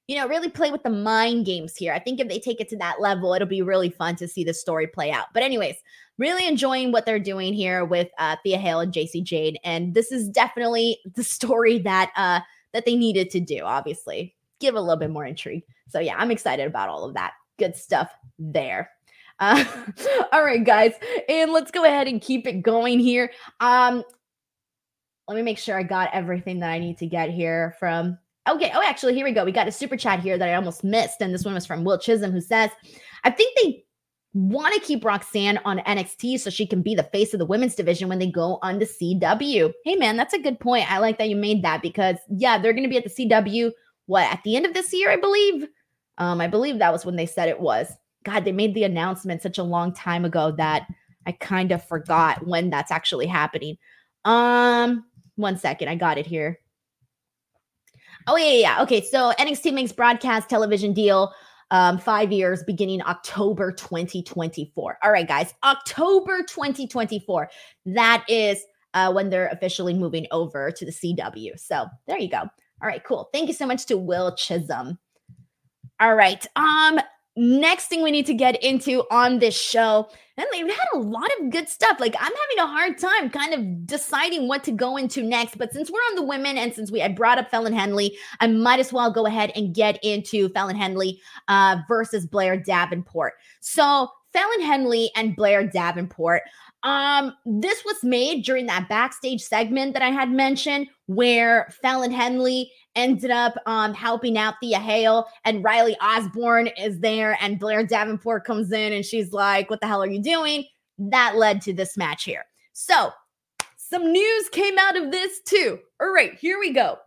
you know, really play with the mind games here. I think if they take it to that level, it'll be really fun to see the story play out. But anyways, really enjoying what they're doing here with uh, Thea Hale and J C Jade. And this is definitely the story that uh, that they needed to do, obviously. Give a little bit more intrigue. So yeah, I'm excited about all of that. Good stuff there. Uh, all right, guys. And let's go ahead and keep it going here. Um, let me make sure I got everything that I need to get here from... Okay. Oh, actually, here we go. We got a super chat here that I almost missed. And this one was from Will Chisholm, who says, I think they want to keep Roxanne on N X T so she can be the face of the women's division when they go on the C W. Hey, man, that's a good point. I like that you made that because, yeah, they're going to be at the C W, what, at the end of this year, I believe? Um, I believe that was when they said it was. God, they made the announcement such a long time ago that I kind of forgot when that's actually happening. Um, one second. I got it here. Oh, yeah, yeah, yeah. Okay, so N X T makes broadcast television deal um, five years beginning October twenty twenty-four. All right, guys, October twenty twenty-four. That is uh, when they're officially moving over to the C W. So there you go. All right, cool. Thank you so much to Will Chisholm. All right. Um, next thing we need to get into on this show, and we've had a lot of good stuff. Like, I'm having a hard time kind of deciding what to go into next. But since we're on the women, and since we I brought up Fallon Henley, I might as well go ahead and get into Fallon Henley uh, versus Blair Davenport. So Fallon Henley and Blair Davenport. Um, this was made during that backstage segment that I had mentioned, where Fallon Henley ended up um, helping out Thea Hale, and Riley Osborne is there, and Blair Davenport comes in and she's like, what the hell are you doing? That led to this match here. So some news came out of this too. All right, here we go.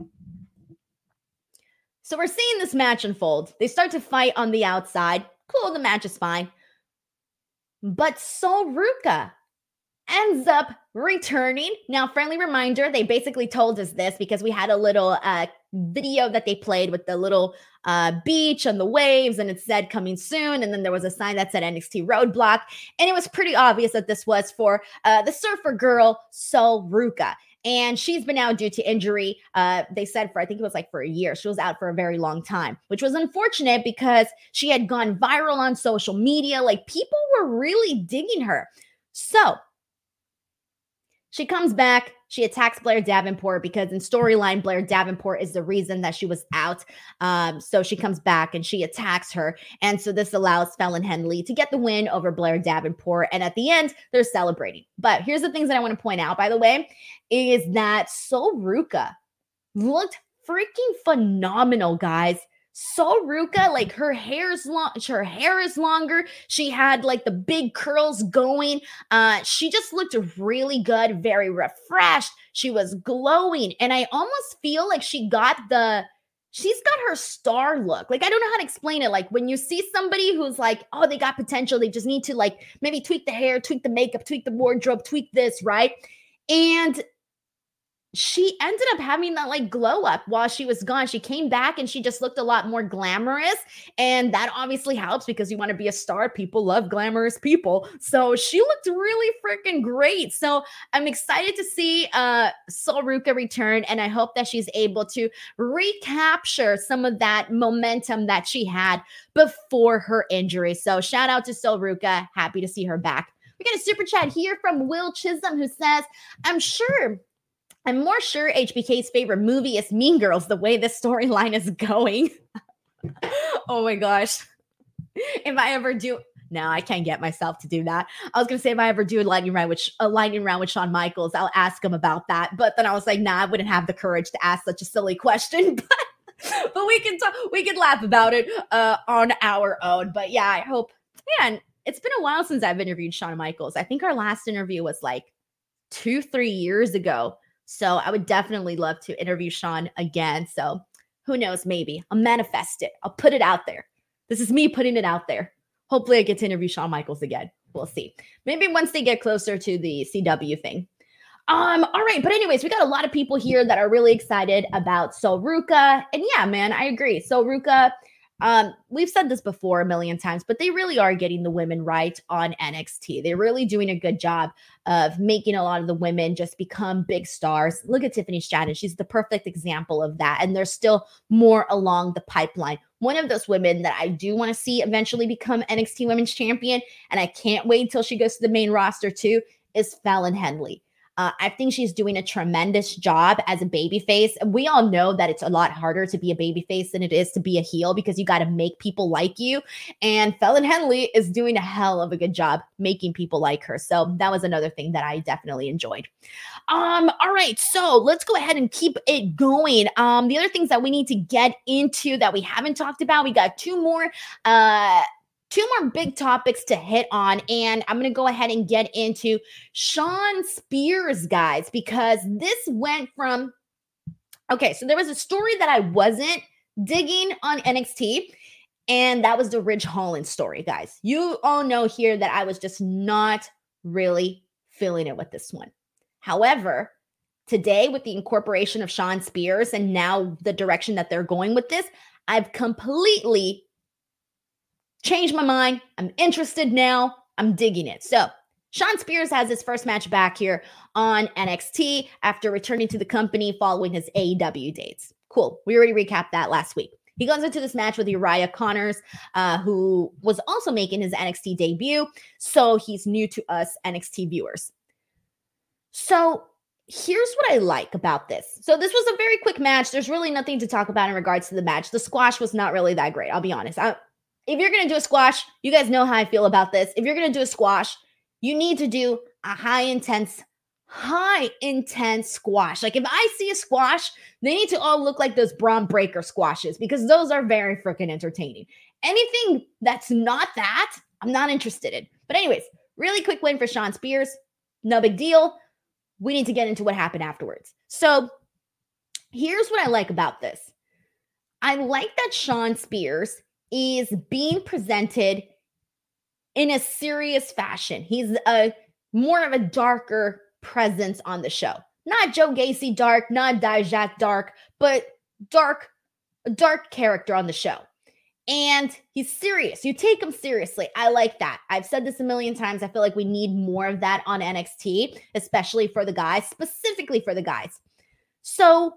So we're seeing this match unfold. They start to fight on the outside. Cool, the match is fine. But Sol Ruca ends up returning. Now, friendly reminder, they basically told us this because we had a little uh, video that they played with the little uh, beach and the waves, and it said coming soon. And then there was a sign that said N X T Roadblock. And it was pretty obvious that this was for uh, the surfer girl, Sol Ruca. And she's been out due to injury. Uh, they said for, I think it was like for a year. She was out for a very long time, which was unfortunate because she had gone viral on social media. Like, people were really digging her. So she comes back, she attacks Blair Davenport because in storyline, Blair Davenport is the reason that she was out. Um, so she comes back and she attacks her. And so this allows Fallon Henley to get the win over Blair Davenport. And at the end, they're celebrating. But here's the things that I want to point out, by the way, is that Sol Ruca looked freaking phenomenal, guys. Sol Ruca, like her hair's long, her hair is longer. She had like the big curls going. Uh, she just looked really good, very refreshed. She was glowing. And I almost feel like she got the, she's got her star look. Like, I don't know how to explain it. Like, when you see somebody who's like, oh, they got potential, they just need to like maybe tweak the hair, tweak the makeup, tweak the wardrobe, tweak this, right? And she ended up having that like glow up while she was gone. She came back and she just looked a lot more glamorous. And that obviously helps because you want to be a star. People love glamorous people. So she looked really freaking great. So I'm excited to see uh, Sol Ruca return. And I hope that she's able to recapture some of that momentum that she had before her injury. So shout out to Sol Ruca. Happy to see her back. We got a super chat here from Will Chisholm who says, I'm sure I'm more sure H B K's favorite movie is Mean Girls, the way this storyline is going. Oh my gosh. If I ever do, no, I can't get myself to do that. I was going to say if I ever do a lightning round, with, a lightning round with Shawn Michaels, I'll ask him about that. But then I was like, nah, I wouldn't have the courage to ask such a silly question. But, but we can talk, we can laugh about it uh, on our own. But yeah, I hope, man, it's been a while since I've interviewed Shawn Michaels. I think our last interview was like two, three years ago. So I would definitely love to interview Shawn again. So who knows, maybe I'll manifest it. I'll put it out there. This is me putting it out there. Hopefully I get to interview Shawn Michaels again. We'll see. Maybe once they get closer to the C W thing. Um, all right. But anyways, we got a lot of people here that are really excited about Sol Ruca. And yeah, man, I agree. Sol Ruca, Um, we've said this before a million times, but they really are getting the women right on N X T. They're really doing a good job of making a lot of the women just become big stars. Look at Tiffany Stratton. She's the perfect example of that. And there's still more along the pipeline. One of those women that I do want to see eventually become N X T Women's Champion, and I can't wait until she goes to the main roster too, is Fallon Henley. Uh, I think she's doing a tremendous job as a babyface. We all know that it's a lot harder to be a babyface than it is to be a heel because you got to make people like you. And Fallon Henley is doing a hell of a good job making people like her. So that was another thing that I definitely enjoyed. Um, all right, so let's go ahead and keep it going. Um, the other things that we need to get into that we haven't talked about, we got two more uh Two more big topics to hit on, and I'm going to go ahead and get into Shawn Spears, guys, because this went from, okay, so there was a story that I wasn't digging on N X T, and that was the Ridge Holland story, guys. You all know here that I was just not really feeling it with this one. However, today with the incorporation of Shawn Spears and now the direction that they're going with this, I've completely changed my mind. I'm interested now. I'm digging it. So Shawn Spears has his first match back here on N X T after returning to the company following his A E W dates. Cool. We already recapped that last week. He goes into this match with Uriah Connors, uh, who was also making his N X T debut. So he's new to us N X T viewers. So here's what I like about this. So this was a very quick match. There's really nothing to talk about in regards to the match. The squash was not really that great. I'll be honest. I, If you're going to do a squash, you guys know how I feel about this. If you're going to do a squash, you need to do a high intense, high intense squash. Like if I see a squash, they need to all look like those Braun Breaker squashes because those are very freaking entertaining. Anything that's not that, I'm not interested in. But anyways, really quick win for Shawn Spears. No big deal. We need to get into what happened afterwards. So here's what I like about this. I like that Shawn Spears is being presented in a serious fashion. He's a more of a darker presence on the show. Not Joe Gacy dark, not Dijak dark, but dark, a dark character on the show. And he's serious. You take him seriously. I like that. I've said this a million times. I feel like we need more of that on N X T, especially for the guys, specifically for the guys. So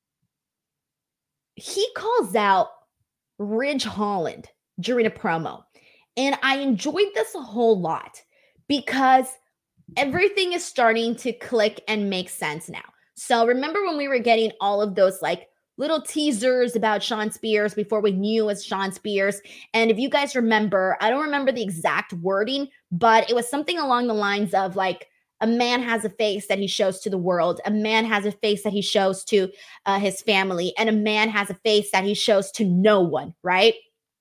he calls out Ridge Holland during a promo. And I enjoyed this a whole lot because everything is starting to click and make sense now. So remember when we were getting all of those like little teasers about Shawn Spears before we knew it was Shawn Spears? And if you guys remember, I don't remember the exact wording, but it was something along the lines of like, a man has a face that he shows to the world. A man has a face that he shows to uh, his family. And a man has a face that he shows to no one, right?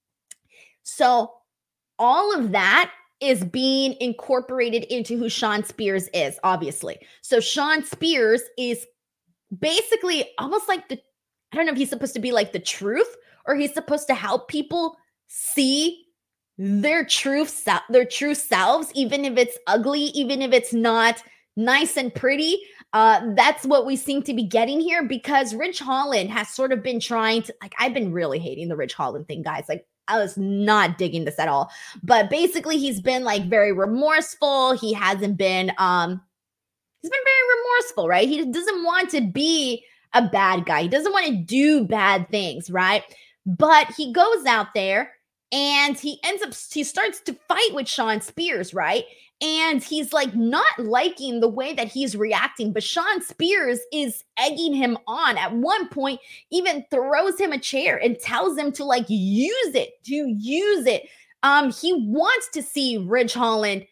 So all of that is being incorporated into who Shawn Spears is, obviously. So Shawn Spears is basically almost like the, I don't know if he's supposed to be like the truth or he's supposed to help people see their true self, their true selves, even if it's ugly, even if it's not nice and pretty. Uh, that's what we seem to be getting here because Ridge Holland has sort of been trying to, like, I've been really hating the Ridge Holland thing, guys. Like, I was not digging this at all. But basically, he's been like very remorseful. He hasn't been, um, he's been very remorseful, right? He doesn't want to be a bad guy. He doesn't want to do bad things, right? But he goes out there and he ends up, he starts to fight with Shawn Spears, right? And he's like not liking the way that he's reacting, but Shawn Spears is egging him on. At one point, even throws him a chair and tells him to like use it, to use it. Um, he wants to see Ridge Holland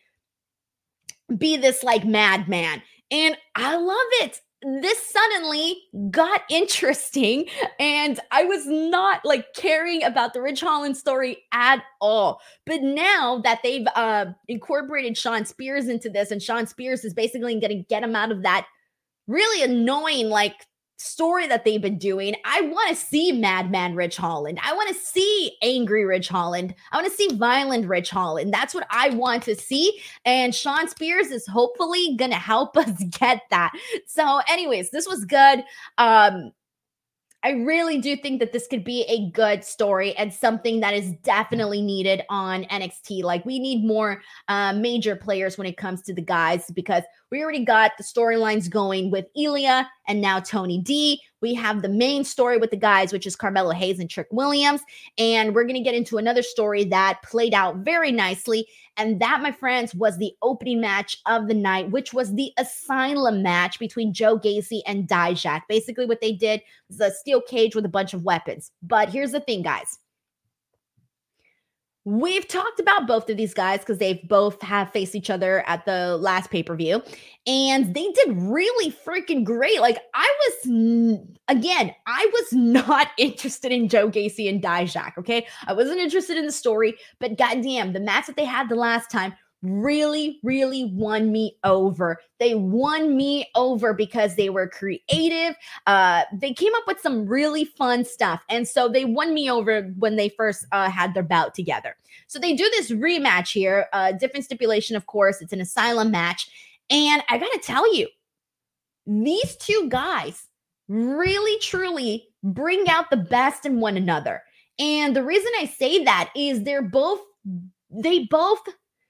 be this like madman. And I love it. This suddenly got interesting and I was not like caring about the Ridge Holland story at all. But now that they've uh, incorporated Shawn Spears into this and Shawn Spears is basically going to get him out of that really annoying like story that they've been doing, I want to see Madman Ridge Holland. I want to see angry Ridge Holland. I want to see violent Ridge Holland. That's what I want to see. And Shawn Spears is hopefully going to help us get that. So anyways, this was good. Um, I I really do think that this could be a good story and something that is definitely needed on N X T. Like, we need more uh, major players when it comes to the guys, because we already got the storylines going with Ilya and now Tony D. We have the main story with the guys, which is Carmelo Hayes and Trick Williams. And we're going to get into another story that played out very nicely. And that, my friends, was the opening match of the night, which was the Asylum match between Joe Gacy and Dijak. Basically, what they did was a steel cage with a bunch of weapons. But here's the thing, guys. We've talked about both of these guys because they've both have faced each other at the last pay-per-view, and they did really freaking great. Like, I was, again, I was not interested in Joe Gacy and Dijak, okay? I wasn't interested in the story, but goddamn, the match that they had the last time really, really won me over. They won me over because they were creative. Uh, they came up with some really fun stuff. And so they won me over when they first uh, had their bout together. So they do this rematch here, uh, different stipulation, of course. It's an Asylum match. And I got to tell you, these two guys really, truly bring out the best in one another. And the reason I say that is they're both, they both,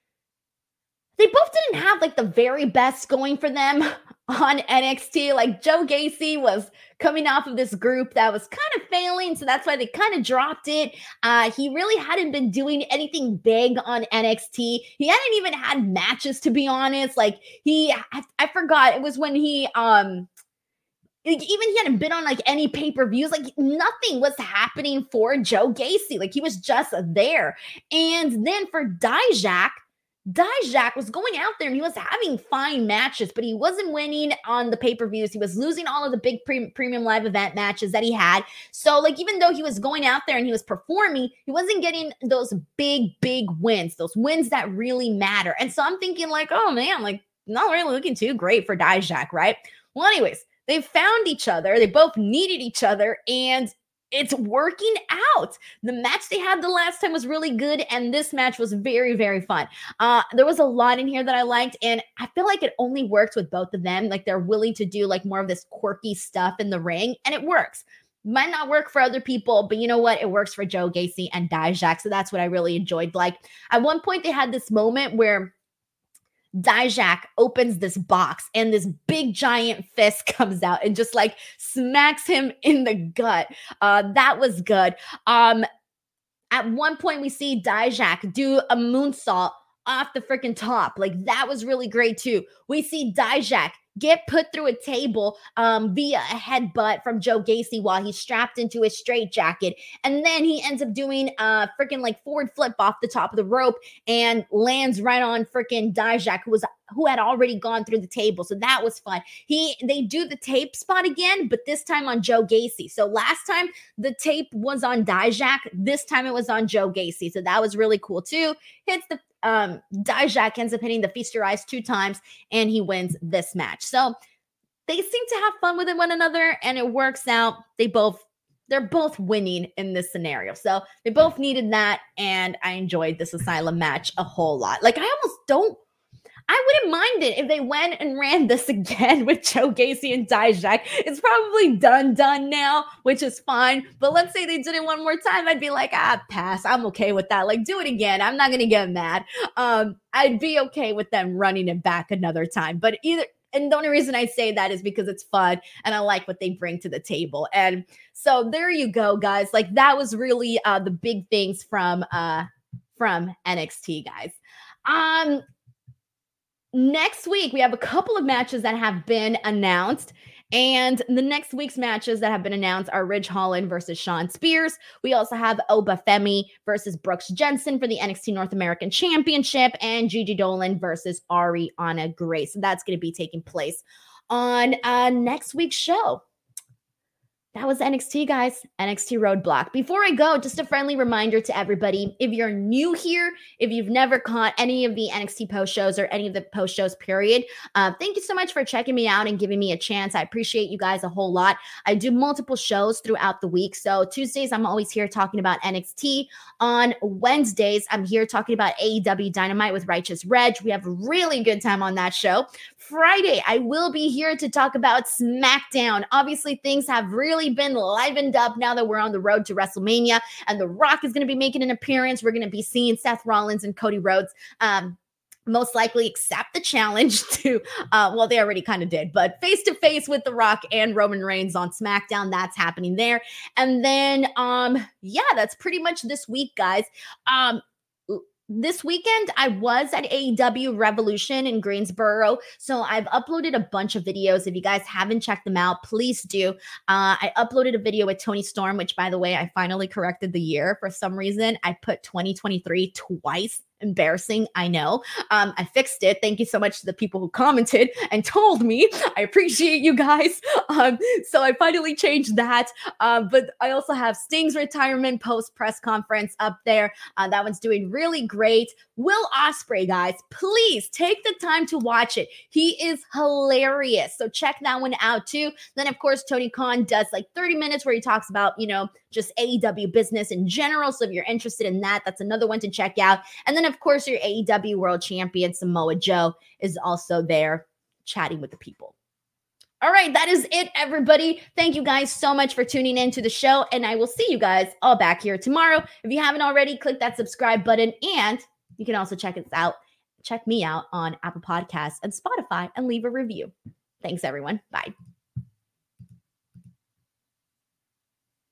They both didn't have like the very best going for them on N X T. Like, Joe Gacy was coming off of this group that was kind of failing, so that's why they kind of dropped it. Uh, he really hadn't been doing anything big on N X T. He hadn't even had matches, to be honest. Like, he, I, I forgot, it was when he, um, even he hadn't been on like any pay-per-views. Like, nothing was happening for Joe Gacy. Like, he was just there. And then for Dijak, Dijak was going out there and he was having fine matches, but he wasn't winning on the pay-per-views. He was losing all of the big pre- premium live event matches that he had. So, like, even though he was going out there and he was performing, he wasn't getting those big, big wins, those wins that really matter. And so I'm thinking like, oh man, like, not really looking too great for Dijak, right? Well, anyways, they found each other. They both needed each other, and it's working out. The match they had the last time was really good, and this match was very, very fun. Uh, there was a lot in here that I liked, and I feel like it only works with both of them. Like, they're willing to do like more of this quirky stuff in the ring, and it works. Might not work for other people, but you know what? It works for Joe Gacy and Dijak, so that's what I really enjoyed. Like, at one point, they had this moment where Dijak opens this box and this big giant fist comes out and just like smacks him in the gut. Uh, that was good. Um, at one point, we see Dijak do a moonsault off the freaking top. Like, that was really great too. We see Dijak get put through a table um, via a headbutt from Joe Gacy while he's strapped into his straitjacket. And then he ends up doing a freaking like forward flip off the top of the rope and lands right on freaking Dijak, who was who had already gone through the table. So that was fun. He They do the tape spot again, but this time on Joe Gacy. So last time the tape was on Dijak. This time it was on Joe Gacy. So that was really cool too. Hits the Um, Dijak ends up hitting the Feast Your Eyes two times, and he wins this match. So they seem to have fun with one another, and it works out. They both, they're both winning in this scenario. So they both needed that, and I enjoyed this Asylum match a whole lot. Like, I almost don't, I wouldn't mind it if they went and ran this again with Joe Gacy and Dijak. It's probably done, done now, which is fine. But let's say they did it one more time. I'd be like, ah, pass. I'm okay with that. Like, do it again. I'm not going to get mad. Um, I'd be okay with them running it back another time. But either, and the only reason I say that is because it's fun and I like what they bring to the table. And so there you go, guys. Like, that was really uh, the big things from, uh, from N X T, guys. Um, Next week, we have a couple of matches that have been announced. And the next week's matches that have been announced are Ridge Holland versus Shawn Spears. We also have Oba Femi versus Brooks Jensen for the N X T North American Championship, and Gigi Dolan versus Ariana Grace. So that's going to be taking place on uh, next week's show. That was N X T, guys. N X T Roadblock. Before I go, just a friendly reminder to everybody. If you're new here, if you've never caught any of the N X T post shows or any of the post shows, period, uh, thank you so much for checking me out and giving me a chance. I appreciate you guys a whole lot. I do multiple shows throughout the week. So Tuesdays, I'm always here talking about N X T. On Wednesdays, I'm here talking about A E W Dynamite with Righteous Reg. We have a really good time on that show. Friday, I will be here to talk about SmackDown. Obviously, things have really really been livened up now that we're on the road to WrestleMania, and The Rock is going to be making an appearance. We're going to be seeing Seth Rollins and Cody Rhodes um, most likely accept the challenge to, uh, well, they already kind of did, but face to face with The Rock and Roman Reigns on SmackDown. That's happening there. And then, um, yeah, that's pretty much this week, guys. Um, This weekend, I was at A E W Revolution in Greensboro, so I've uploaded a bunch of videos. If you guys haven't checked them out, please do. Uh, I uploaded a video with Tony Storm, which, by the way, I finally corrected the year. For some reason, I put twenty twenty-three twice. Embarrassing, I know. Um, I fixed it. Thank you so much to the people who commented and told me. I appreciate you guys. Um, so I finally changed that. Um, but I also have Sting's retirement post press conference up there. Uh, that one's doing really great. Will Ospreay, guys, please take the time to watch it. He is hilarious. So check that one out too. Then, of course, Tony Khan does like thirty minutes where he talks about, you know, just A E W business in general. So if you're interested in that, that's another one to check out. And then, of course, your A E W World Champion Samoa Joe is also there chatting with the people. All right, that is it, everybody. Thank you guys so much for tuning in to the show, and I will see you guys all back here tomorrow. If you haven't already, click that subscribe button, and you can also check us out, check me out on Apple Podcasts and Spotify, and leave a review. Thanks, everyone. Bye.